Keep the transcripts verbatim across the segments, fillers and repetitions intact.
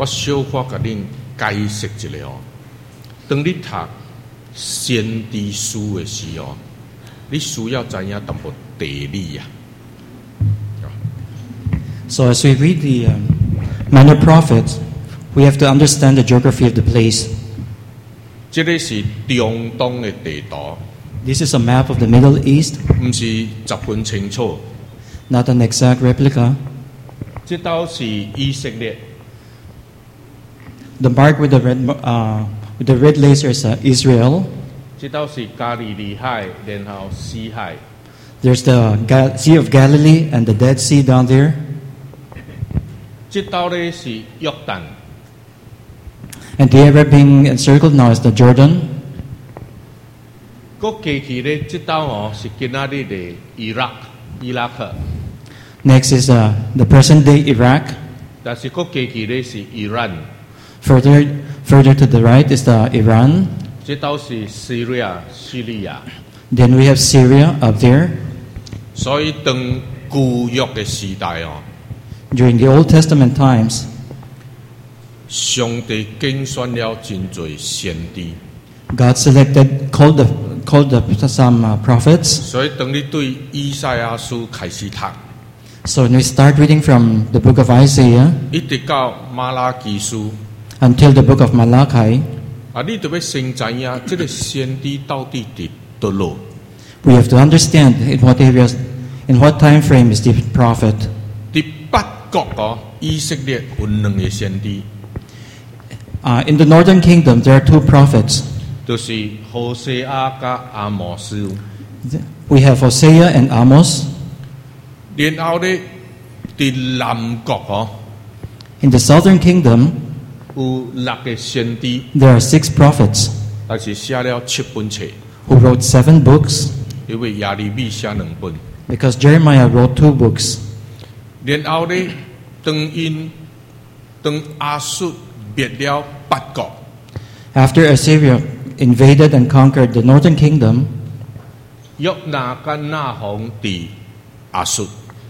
我小可甲恁解释一下哦。当你读先知书的时候，你需要知影淡薄地理啊。 So as we read the um, minor prophets, we have to understand the geography of the place. 这个是中东的地图， This is a map of the Middle East, 唔是十分清楚。 not an exact replica. 这道是以色列， The mark with the red uh, with the red laser is uh, Israel. 这道是加利利海，然后西海。 There's the Ga- Sea of Galilee and the Dead Sea down there. 这道呢是约旦， And the area being encircled now is the Jordan. 国过去呢，这道哦是今仔日的伊拉克，伊拉克。 Next is uh, the present day Iraq. 但是国过去呢是伊朗， Further, further to the right is the Iran. 这道是叙利亚，叙利亚。 Then we have Syria up there. 所以当旧约的时代哦， During the Old Testament times, 上帝拣选了真多先知。 God selected, called the, called the, some uh, prophets. 所以当你对以赛亚书开始读， So when we start reading from the book of Isaiah 一直到马拉基书， until the book of Malachi, 啊，你就要先知影这个先知到底伫倒落。 we have to understand in what areas, in what time frame is the prophet. 伫北國哦，以色列有兩個先知， Uh, in the northern kingdom, there are two prophets. 就是何西阿甲阿摩斯。 We have Hosea and Amos. 然後咧，伫南國哦， In the southern kingdom, 有六個先知， there are six prophets 但是寫了七本冊， who wrote seven books, 因為亞利米寫兩本。 because Jeremiah wrote two books. 然後咧，當因當亞述滅了北國， After Assyria invaded and conquered the northern kingdom, 約拿甲拿鴻佇亞述。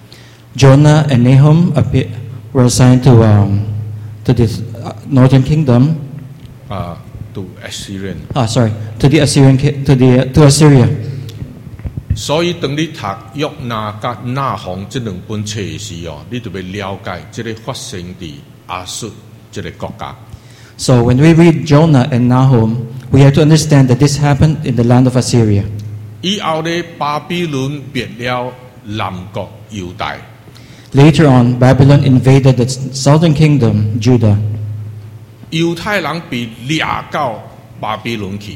Jonah and Nahum appear, were assigned to um, to the uh, northern kingdom. 啊，to Assyrian。 Ah, sorry, to the Assyrian ki- to the to Assyria. 所以當你讀約拿甲拿鴻這兩本冊的時候，你就要了解這個發生伫亞述這個國家。 So when we read Jonah and Nahum, we have to understand that this happened in the land of Assyria. 以後呢，巴比倫滅了南國猶大， Later on, Babylon invaded the southern kingdom, Judah. 猶太人被掠到巴比倫去。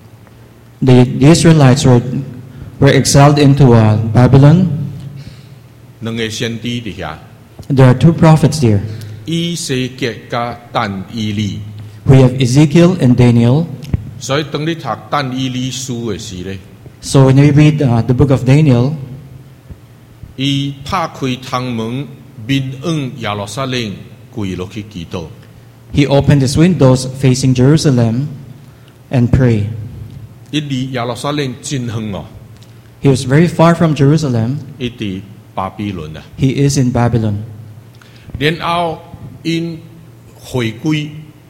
The, the Israelites were were exiled into uh, Babylon. 兩個先知伫遐， There are two prophets there. 以西結甲但以利。 We have Ezekiel and Daniel. 所以當你讀但以利書的時呢， So when we read uh, the book of Daniel, 伊拍開窗門，面往耶路撒冷跪落去祈禱。 he opened his windows facing Jerusalem and prayed. 伊離耶路撒冷真遠哦， He was very far from Jerusalem. 伊伫巴比倫啊。 He is in Babylon. 然後因回歸，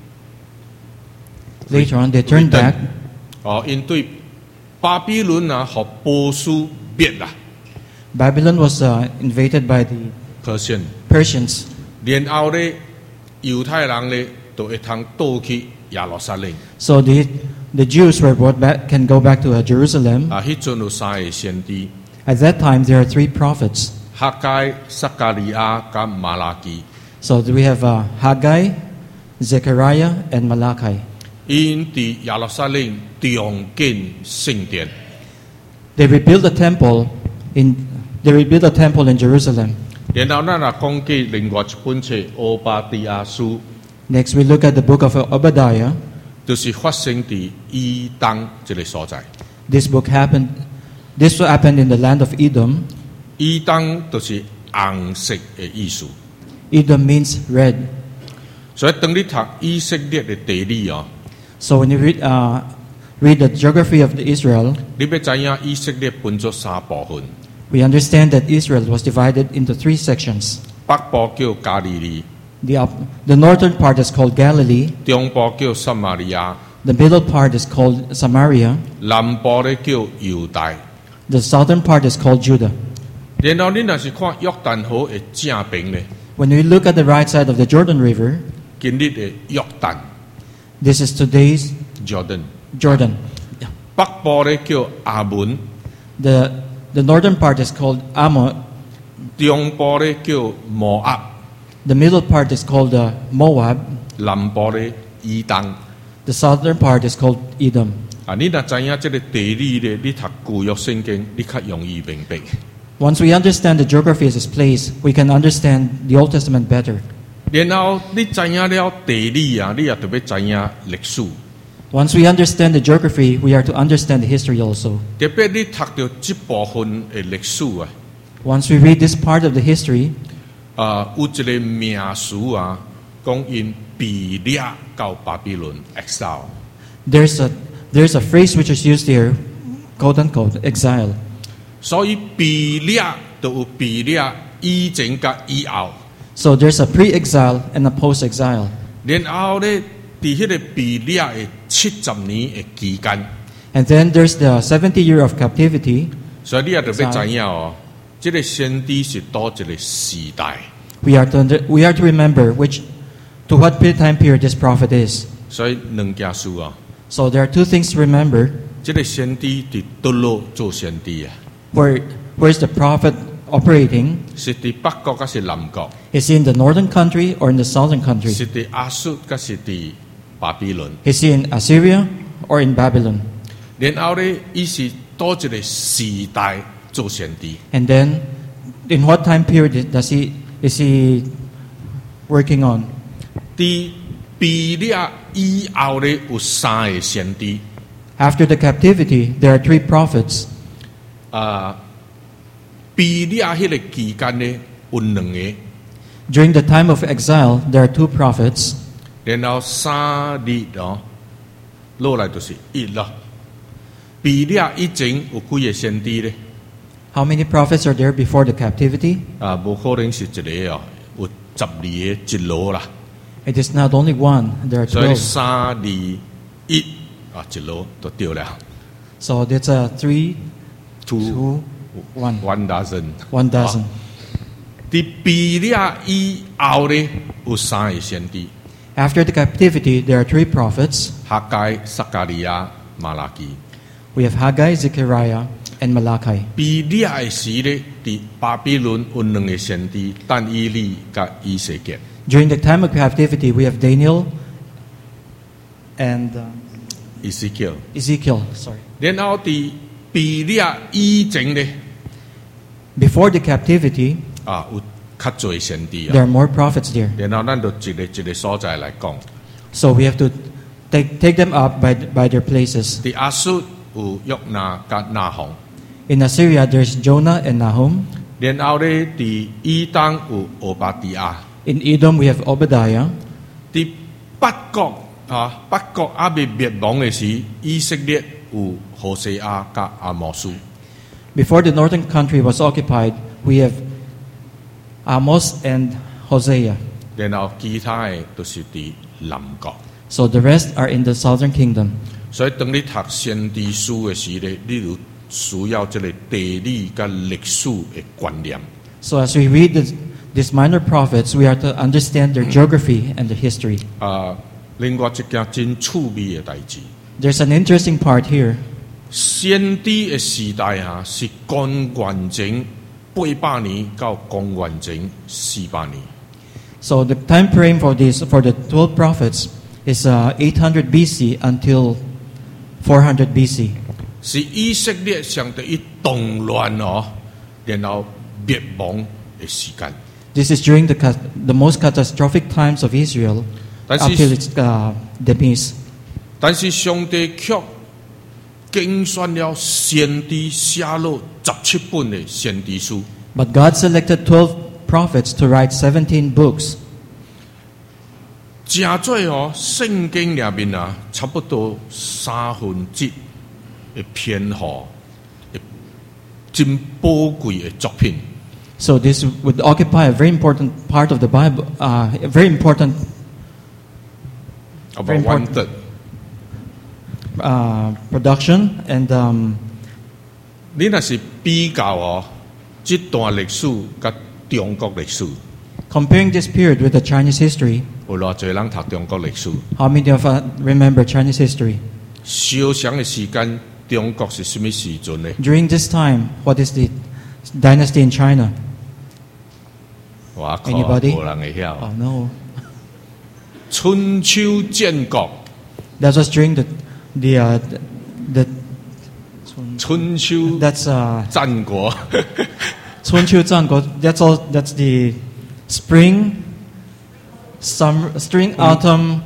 Later on, they turned back. 哦，因對巴比倫啊，和波斯滅啦， Babylon was uh, invaded by the 可先。 Persians. 然後咧，猶太人咧都會通倒去耶路撒冷。 So the the Jews were brought back, can go back to uh, Jerusalem. 啊，迄陣有三個先知： At that time, there are three prophets. 哈該、撒加利亞甲馬拉基。 So we have uh, Haggai, Zechariah, and Malachi. 因伫耶路撒冷重建聖殿。 They rebuilt the temple in they rebuilt the temple in Jerusalem. 然後咱若講起另外一本冊《歐巴底亞書》， Next, we look at the book of Obadiah. 就是發生伫以東這個所在。 This book happened. This happened in the land of Edom. 以東就是紅色的意思。 Edom means red. 所以當你讀以色列的地理哦， So when you read uh, read the geography of the Israel, 你要知影以色列分作三部分。 we understand that Israel was divided into three sections. 北部叫加利利， The, up, the northern part is called Galilee. 中部叫撒瑪利亞， The middle part is called Samaria. 南部咧叫猶大。 The southern part is called Judah. 然後你若是看約旦河嘅正邊咧， When we look at the right side of the Jordan River, 今日嘅約旦 this is today's Jordan。 Jordan. 北部咧叫亞門， The, the northern part is called Ammon. 中部咧叫摩押， The middle part is called uh, Moab. 南部咧以東。 The southern part is called Edom. 啊，你若知影即個地理咧，你讀舊約聖經，你較容易明白。 Once we understand the geography of this place, we can understand the Old Testament better. 然後你知影了地理啊，你也特別知影歷史。 Once we understand the geography, we are to understand the history also. 特別你讀到這部分嘅歷史啊， Once we read this part of the history, 啊，有一個名詞啊，講因被掠到巴比倫 exile。 there's a, there's a phrase which is used here, quote unquote, exile. 所以被掠就有被掠以前甲以後， So there's a pre-exile and a post-exile. 然後咧，喺迄個被掠嘅七十年嘅期間， And then there's the seventy year of captivity. 所以你也特別知影哦，即、這個先知是多一個時代。 We are to under, we are to remember which to what period- time period this prophet is. 所以兩件事啊， So there are two things to remember. 即、這個先知伫倒落做先知啊， Where where's the prophet operating? 是伫北國還是南國？ Is he in the northern country or in the southern country? 是伫亞述還是伫巴比倫？ Is he in Assyria or in Babylon? 然後咧，伊是多一個時代做先知。 And then, in what time period does he is he working on? 伫被掠以後咧，有三個先知。 After the captivity, there are three prophets. 啊，被掠迄個期間咧，有兩個， During the time of exile, there are two prophets. 然後三日哦，落來就是一咯。被掠以前有幾個先知咧？ How many prophets are there before the captivity? 啊，無可能是一個哦，有十二個一路啦。 It is not only one, there are 所以 twelve. 三二一啊，一路就對了。 So that's a three, Two two, one. one dozen。 One dozen. 伫被掠以後咧，有三個先知： After the captivity, there are three prophets. 哈該、撒加利亞、馬拉基。 We have Haggai, Zechariah, and Malachi. 被掠嘅時咧，伫巴比倫有兩個先知：但以利甲以西結。 During the time of captivity, we have Daniel and uh, 以西結。 Ezekiel. Sorry. 然後伫被掠以前咧， Before the captivity, 啊有較濟先知 there 啊。 are more prophets there. 然後咱就一個一個所在來講。 So we have to take, take them up by, by their places. 伫亞述有約拿甲拿鴻。 In Assyria, there's Jonah and Nahum. 然後咧，伫以東有俄巴底亞。 In Edom, we have Obadiah. 伫北國啊，北國還未滅亡嘅時，以色列有何西亞甲阿摩斯。 Before the northern country was occupied, we have Amos and Hosea. 然後其他嘅都是伫南國。 So the rest are in the southern kingdom. 所以當你讀先知書嘅時咧，你就需要這個地理甲歷史嘅觀念。 So as we read this, these minor prophets, we are to understand their geography and their history. 啊，另外一件真趣味嘅代志， There's an interesting part here. 先知嘅時代啊，是公元前八百年到公元前四百年。 So the time frame for these for the twelve prophets is uh, eight hundred B C until four hundred B C. 是以色列上第一動亂哦，然後滅亡嘅時間。 This is during the ca- the most catastrophic times of Israel That's up is- till its uh, demise. 但是上帝卻競選了先知寫落十七本嘅先知書， But God selected twelve prophets to write seventeen books. 正做哦聖經裏面啊，差不多三分之嘅篇號，真寶貴嘅作品。 So this would occupy a very important part of the Bible, uh, a very important about Very one important. third. uh, production. And um, 你若是比較哦，這段歷史甲中國歷史， comparing this period with the Chinese history, 有偌濟人讀中國歷史？ how many of us remember Chinese history? 燒長嘅時間，中國是什麼時陣呢？ During this time, what is the dynasty in China? 我靠， Anybody? 無人會曉。 Oh no. 春秋戰國， That was during the, the, uh, the, the 春秋 that's, uh, 戰國， Sun Chu Zanggo, that's all, that's the spring, summer, spring, autumn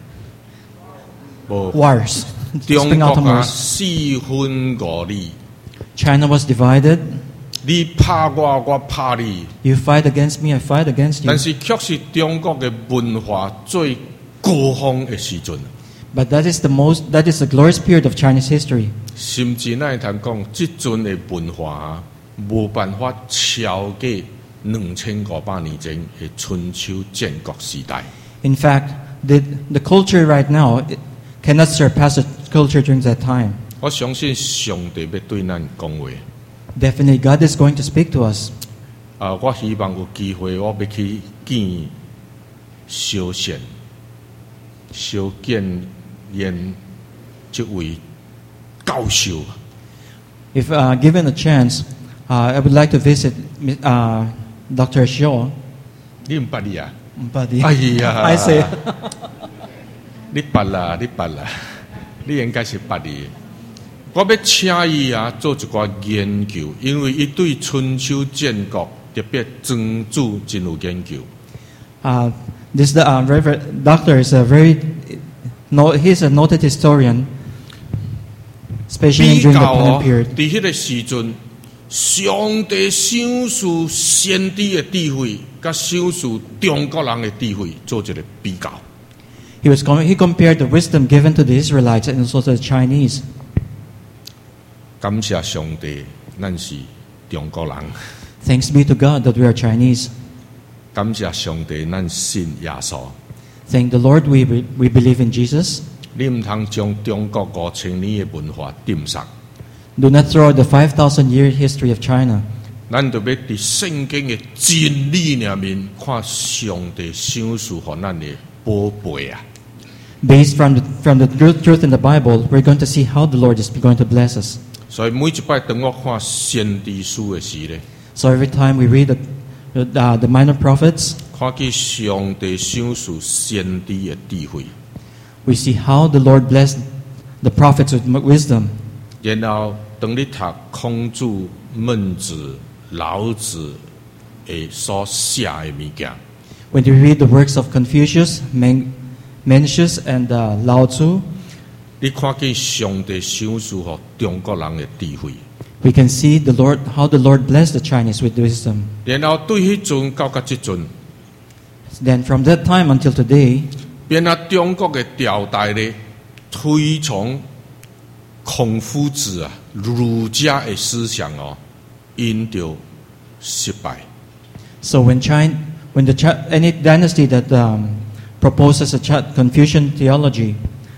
無 wars. 中 Spring, 國 autumn 啊 wars. 四分五厘， China was divided. 你拍我，我拍你。 You fight against me, I fight against you. 但是卻是中國嘅文化最高峰嘅時陣， But that is the most, that is the glorious period of Chinese history. 甚至咱會通講，即陣嘅文化啊，無辦法超過兩千五百年前嘅春秋戰國時代。 In fact, the, the culture right now it cannot surpass the culture during that time. 我相信上帝要對咱講話。 Definitely, God is going to speak to us. 啊，我希望有機會，我要去見小賢、小見驗這位教授。 If uh, given a chance, uh, I would like to visit uh, Doctor Xiao. 你唔捌你啊？ But 哎呀 I say, 你捌啦，你捌啦，你應該是捌你。我要請伊啊做一個研究，因為伊對春秋戰國特別曾祖真有研究。 uh, this uh, Reverend Doctor is a very, no, he's a noted historian, especially 比 during the 較哦 Pagan，period. 喺迄個時陣，上帝賞賜先知嘅智慧，甲賞賜中國人嘅智慧做一個比較。 He was com- he compared the wisdom given to the Israelites and also to the Chinese. 感謝上帝，咱是中國人； Thanks be to God that we are Chinese. 感謝上帝，咱信耶穌。 Thank the Lord we, we, we believe in Jesus. 你唔通將中國五千年嘅文化抌殺。 Do not throw out the five thousand year history of China. 咱就要伫聖經嘅真理裡面看上帝賞賜予咱嘅寶貝啊！ Based from the, from the truth, truth in the Bible, we're going to see how the Lord is going to bless us. 所以每一擺當我看先知書嘅時咧， So every time we read the, uh, the minor prophets, 看見上帝賞賜先知嘅智慧， we see how the Lord blessed the prophets with m- wisdom. 然後當你讀孔子、孟子、老子嘅所寫嘅物件， When we read the works of Confucius, Men- Mencius, and uh, Lao Tzu, 你看見上帝賞賜予中國人嘅智慧， we can see the Lord, how the Lord blessed the Chinese with wisdom. 然後對迄陣到甲即陣， Then from that time until today, 變啊中國嘅朝代咧推崇孔夫子啊儒家嘅思想哦，因就失敗。 so when China, when the Chi- any dynasty that um, proposes a Ch- Confucian theology,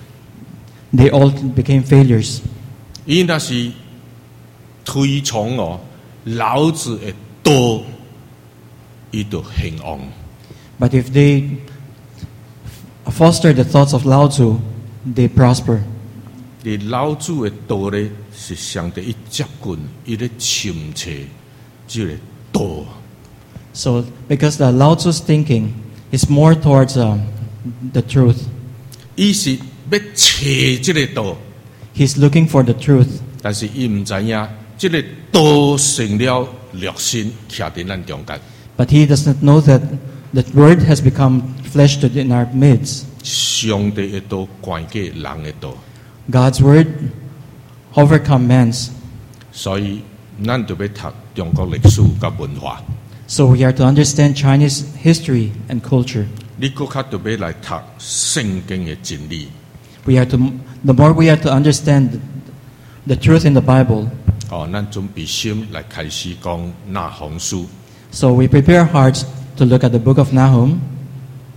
they all became failures. 伊若是推崇哦老子嘅道，伊就興旺。 But if they foster the thoughts of Lao Tzu, they prosper. 你老子嘅道咧是上帝一接近，伊咧深切即個道。 So because the Lao Tzu's thinking is more towards um, the truth, 伊是要切即個道， he's looking for the truth. 但是伊唔知影，即、這個道成了肉身，徛喺咱中間。 But he does not know that the word has become flesh to- in our midst. 上帝嘅道關過人嘅道， God's word overcome man's. 所以咱就要讀中國歷史甲文化。 So we are to understand Chinese history and culture. 你更加就要來讀聖經嘅真理。 We are to, the more we are to understand the, the truth in the Bible, 哦，咱準備先來開始講那鴻書。 So we prepare hearts to look at the book of Nahum.